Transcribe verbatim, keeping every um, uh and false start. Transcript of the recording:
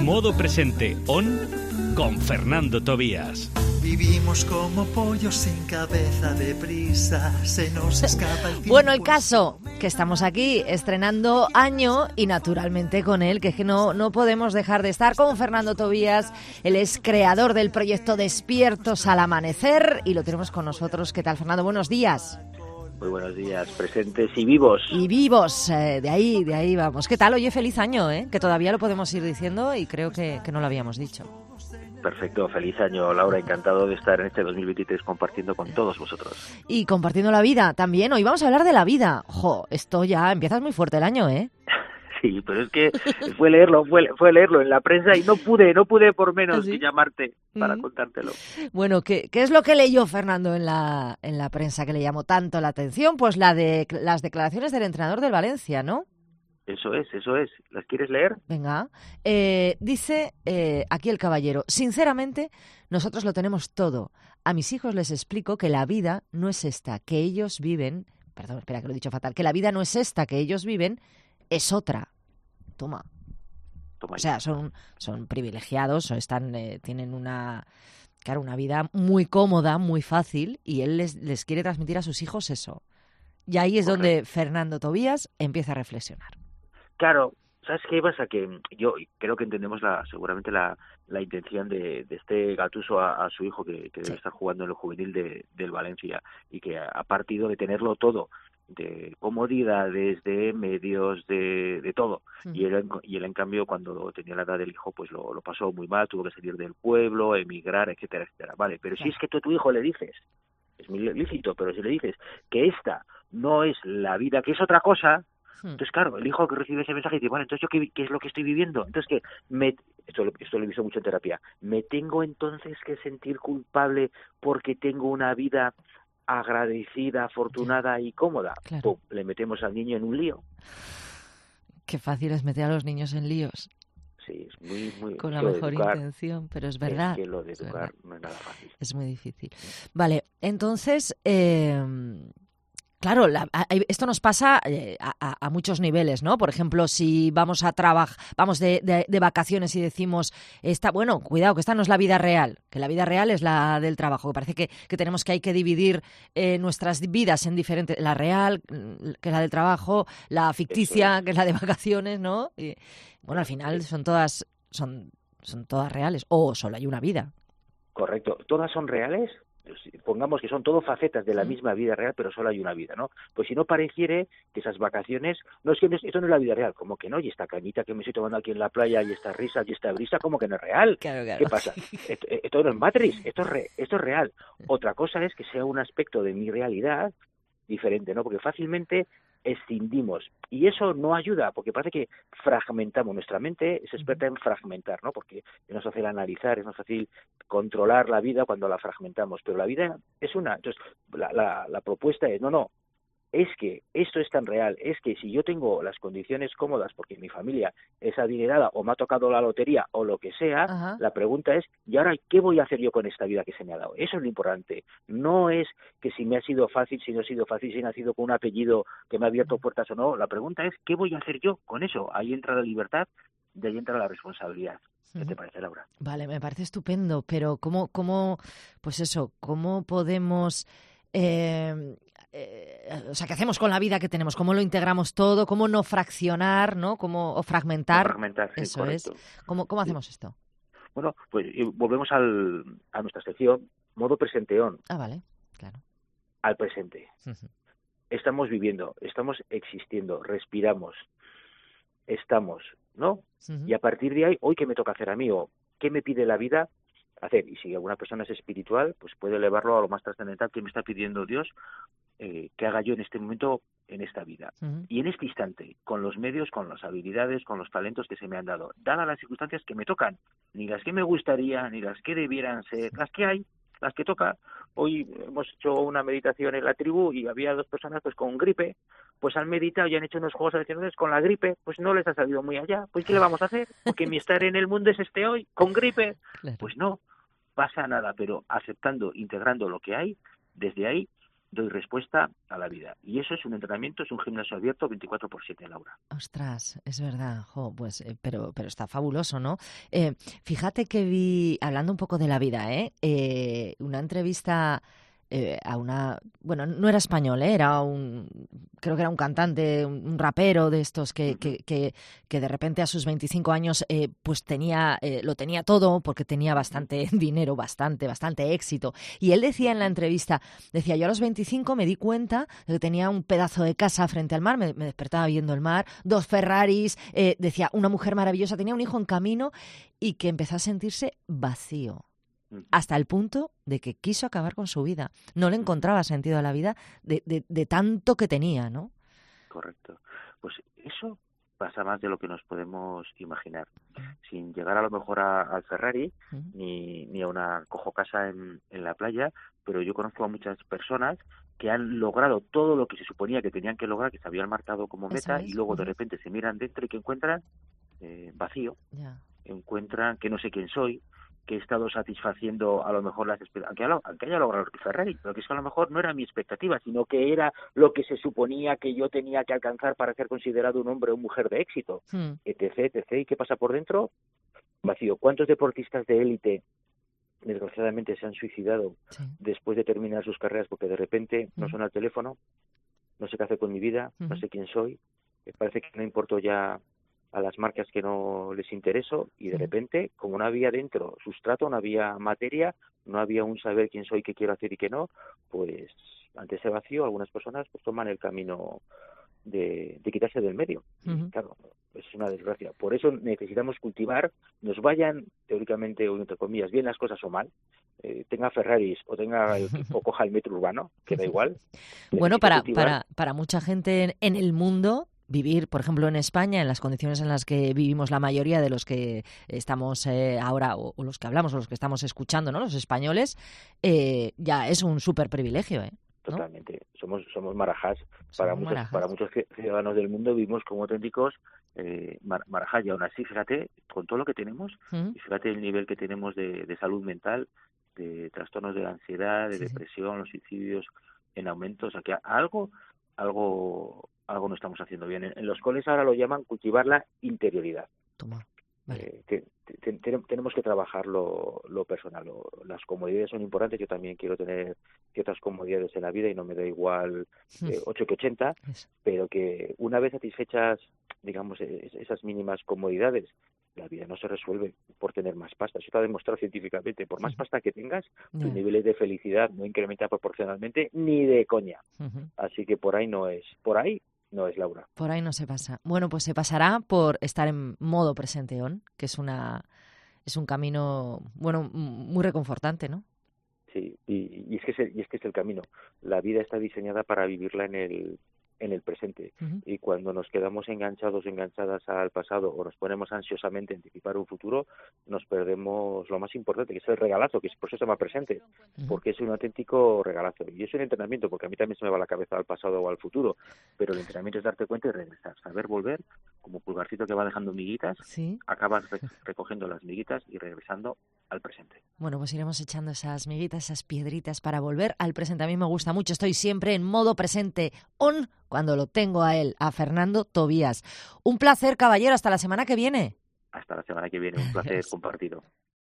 Modo Presente On con Fernando Tobías. Vivimos como pollos sin cabeza, deprisa, se nos escapa el tiempo. Bueno, el caso, que estamos aquí estrenando año y naturalmente con él, que es que no, no podemos dejar de estar con Fernando Tobías. Él es creador del proyecto Despiertos al Amanecer y lo tenemos con nosotros. ¿Qué tal, Fernando? Buenos días. Muy buenos días, presentes y vivos. Y vivos, eh, de ahí, de ahí vamos. ¿Qué tal? Oye, feliz año, ¿eh? Que todavía lo podemos ir diciendo y creo que, que no lo habíamos dicho. Perfecto, feliz año, Laura, encantado de estar en este dos mil veintitrés compartiendo con todos vosotros. Y compartiendo la vida también. Hoy vamos a hablar de la vida. Jo, esto ya empiezas muy fuerte el año, ¿eh? Sí, pero es que fue leerlo, fue, fue leerlo en la prensa y no pude, no pude por menos ¿Sí? que llamarte para Mm. contártelo. Bueno, ¿qué, ¿qué es lo que leyó Fernando en la, en la prensa que le llamó tanto la atención? Pues la de las declaraciones del entrenador del Valencia, ¿no? Eso es, eso es. ¿Las quieres leer? Venga, eh, dice eh, aquí el caballero, sinceramente, nosotros lo tenemos todo. A mis hijos les explico que la vida no es esta, que ellos viven, perdón, espera que lo he dicho fatal, que la vida no es esta que ellos viven, es otra. Toma. Toma O sea, son, son privilegiados, o están, eh, tienen una, claro, una vida muy cómoda, muy fácil, y él les, les quiere transmitir a sus hijos eso. Y ahí es Correcto. donde Fernando Tobías empieza a reflexionar. Claro, ¿sabes qué pasa? Que yo creo que entendemos la, seguramente la, la intención de, de este Gattuso a, a su hijo que, que debe Sí. estar jugando en el juvenil de, del Valencia y que ha partido de tenerlo todo, de comodidades, de medios, de, de todo. Ujú. Y él, en- y él, en cambio, cuando tenía la edad del hijo, pues lo, lo pasó muy mal, tuvo que salir del pueblo, emigrar, etcétera, etcétera. Vale, pero si Claro. es que tú a tu hijo le dices, es muy lícito, pero si le dices que esta no es la vida, que es otra cosa, Hmm. entonces, claro, el hijo que recibe ese mensaje dice, bueno, entonces yo qué, qué es lo que estoy viviendo. Entonces, que me, esto, lo- esto lo he visto mucho en terapia, me tengo entonces que sentir culpable porque tengo una vida agradecida, afortunada y cómoda. Claro. Pum, le metemos al niño en un lío. Qué fácil es meter a los niños en líos, Sí, es muy, muy... con es la que lo de mejor educar- intención, pero es verdad. Es que lo de es educar verdad. no es nada fácil. Es muy difícil. Vale, entonces, eh, claro, la- a- esto nos pasa eh, a, a- a muchos niveles, ¿no? Por ejemplo, si vamos a trabajar, vamos de, de- de vacaciones y decimos, esta, bueno, cuidado, que esta no es la vida real, que la vida real es la del trabajo, que parece que, que tenemos que hay que dividir eh, nuestras vidas en diferentes, la real, mm, que es la del trabajo, la ficticia, que es la de vacaciones, ¿no? Y, bueno, al final son todas, son, son todas reales, o solo hay una vida. Correcto. ¿Todas son reales? Pues, pongamos que son todo facetas de la Mm. misma vida real, pero solo hay una vida, ¿no? Pues si no pareciere que esas vacaciones, no es que no es- esto no es la vida real, como que no, y esta cañita que me estoy tomando aquí en la playa, y esta risa, y esta brisa, como que no es real. Claro, claro. ¿Qué pasa? Esto, esto no es Matrix, esto es, re- esto es real. Otra cosa es que sea un aspecto de mi realidad diferente, ¿no? Porque fácilmente escindimos y eso no ayuda porque parece que fragmentamos. Nuestra mente es experta en fragmentar, ¿no? Porque es más fácil analizar, es más fácil controlar la vida cuando la fragmentamos, pero la vida es una. Entonces, la, la, la propuesta es, no, no, es que esto es tan real, es que si yo tengo las condiciones cómodas porque mi familia es adinerada o me ha tocado la lotería o lo que sea, Ajá. la pregunta es, ¿y ahora qué voy a hacer yo con esta vida que se me ha dado? Eso es lo importante. No es que si me ha sido fácil, si no ha sido fácil, si he nacido con un apellido que me ha abierto puertas o no. La pregunta es, ¿qué voy a hacer yo con eso? Ahí entra la libertad, de ahí entra la responsabilidad. ¿Qué Ujú. te parece, Laura? Vale, me parece estupendo, pero ¿cómo, cómo pues eso, cómo podemos, eh, eh, o sea, qué hacemos con la vida que tenemos? ¿Cómo lo integramos todo? ¿Cómo no fraccionar, no? ¿Cómo o fragmentar? Fragmentar, sí, Eso correcto. es. ¿Cómo, cómo hacemos esto? Bueno, pues y volvemos al, a nuestra sección, modo presenteón, Ah, vale, claro. al presente. Ujú. Estamos viviendo, estamos existiendo, respiramos, estamos, ¿no? Ujú. Y a partir de ahí, hoy, ¿qué me toca hacer a mí? ¿O qué me pide la vida hacer? Y si alguna persona es espiritual, pues puede elevarlo a lo más trascendental que me está pidiendo Dios eh, que haga yo en este momento, en esta vida. Ujú. Y en este instante, con los medios, con las habilidades, con los talentos que se me han dado, dadas las circunstancias que me tocan, ni las que me gustaría, ni las que debieran ser, las que hay, las que toca. Hoy hemos hecho una meditación en la tribu y había dos personas pues con gripe, pues han meditado y han hecho unos juegos adicionales con la gripe, pues no les ha salido muy allá. Pues ¿qué le vamos a hacer? Porque mi estar en el mundo es este hoy, con gripe. Claro. Pues no, pasa nada, pero aceptando, integrando lo que hay, desde ahí doy respuesta a la vida. Y eso es un entrenamiento, es un gimnasio abierto veinticuatro por siete, Laura. Ostras, es verdad, jo, pues, eh, pero, pero está fabuloso, ¿no? Eh, fíjate que vi, hablando un poco de la vida, ¿eh? Eh, una entrevista eh, a una, bueno, no era español, ¿eh? Era un, creo que era un cantante, un, un rapero de estos que, Uh-huh. que, que, que de repente a sus veinticinco años eh, pues tenía, eh, lo tenía todo porque tenía bastante dinero, bastante, bastante éxito. Y él decía en la entrevista, decía, yo a los veinticinco me di cuenta de que tenía un pedazo de casa frente al mar, me, me despertaba viendo el mar, dos Ferraris, eh, decía, una mujer maravillosa, tenía un hijo en camino y que empezó a sentirse vacío. Hasta el punto de que quiso acabar con su vida. No le encontraba sentido a la vida de, de, de tanto que tenía, ¿no? Correcto. Pues eso pasa más de lo que nos podemos imaginar. Sin llegar a lo mejor a, al Ferrari, uh-huh. ni, ni a una cojo casa en, en la playa, pero yo conozco a muchas personas que han logrado todo lo que se suponía que tenían que lograr, que se habían marcado como meta, es. y luego uh-huh. de repente se miran dentro y que encuentran eh, vacío, yeah. encuentran que no sé quién soy, que he estado satisfaciendo a lo mejor las expectativas, aunque, aunque haya logrado el Ferrari, pero que es que a lo mejor no era mi expectativa, sino que era lo que se suponía que yo tenía que alcanzar para ser considerado un hombre o mujer de éxito, hmm. etc, etc. ¿Y qué pasa por dentro? Vacío. ¿Cuántos deportistas de élite, desgraciadamente, se han suicidado sí. después de terminar sus carreras porque de repente hmm. no suena el teléfono, no sé qué hacer con mi vida, hmm. no sé quién soy, me parece que no importo ya a las marcas que no les intereso y de repente, como no había dentro sustrato, no había materia, no había un saber quién soy, qué quiero hacer y qué no, pues ante ese vacío algunas personas pues toman el camino de, de quitarse del medio. Uh-huh. Y, claro, es una desgracia. Por eso necesitamos cultivar, nos vayan teóricamente o entre comillas bien las cosas o mal, eh, tenga Ferraris o tenga el, o coja el metro urbano, que da igual. Bueno, para, para, para mucha gente en, en el mundo, vivir, por ejemplo, en España, en las condiciones en las que vivimos la mayoría de los que estamos eh, ahora, o, o los que hablamos, o los que estamos escuchando, ¿no? Los españoles, eh, ya es un súper privilegio, ¿eh? ¿No? Totalmente. Somos somos marajás. Para somos muchos marajás. Para muchos ciudadanos del mundo vivimos como auténticos eh, mar, marajás. Y aún así, fíjate, con todo lo que tenemos, ¿Mm? y fíjate el nivel que tenemos de, de salud mental, de trastornos de la ansiedad, de sí, depresión, sí. los suicidios en aumento. O sea, que algo, algo... algo no estamos haciendo bien. En los coles ahora lo llaman cultivar la interioridad. Toma. Vale. Eh, te, te, te, tenemos que trabajar lo, lo personal. Lo, las comodidades son importantes. Yo también quiero tener ciertas comodidades en la vida y no me da igual eh, ocho que ochenta, Eso. pero que una vez satisfechas, digamos, esas mínimas comodidades, la vida no se resuelve por tener más pasta. Eso está demostrado científicamente. Por más sí. pasta que tengas, yeah. tus niveles de felicidad no incrementan proporcionalmente ni de coña. Uh-huh. Así que por ahí no es. Por ahí no es, Laura. Por ahí no se pasa. Bueno, pues se pasará por estar en modo presente on, que es una es un camino, bueno, muy reconfortante, ¿no? Sí, y, y es que es el, y es que es el camino. La vida está diseñada para vivirla en el en el presente. Uh-huh. Y cuando nos quedamos enganchados, enganchadas al pasado o nos ponemos ansiosamente a anticipar un futuro, nos perdemos lo más importante, que es el regalazo, que es por eso se llama presente, uh-huh. porque es un auténtico regalazo. Y es un entrenamiento, porque a mí también se me va la cabeza al pasado o al futuro, pero el entrenamiento es darte cuenta y regresar, saber volver, como pulgarcito que va dejando miguitas, ¿sí? acabas re- recogiendo las miguitas y regresando al presente. Bueno, pues iremos echando esas miguitas, esas piedritas para volver al presente. A mí me gusta mucho, estoy siempre en modo presente on cuando lo tengo a él, a Fernando Tobías. Un placer, caballero, hasta la semana que viene. Hasta la semana que viene, un placer compartido.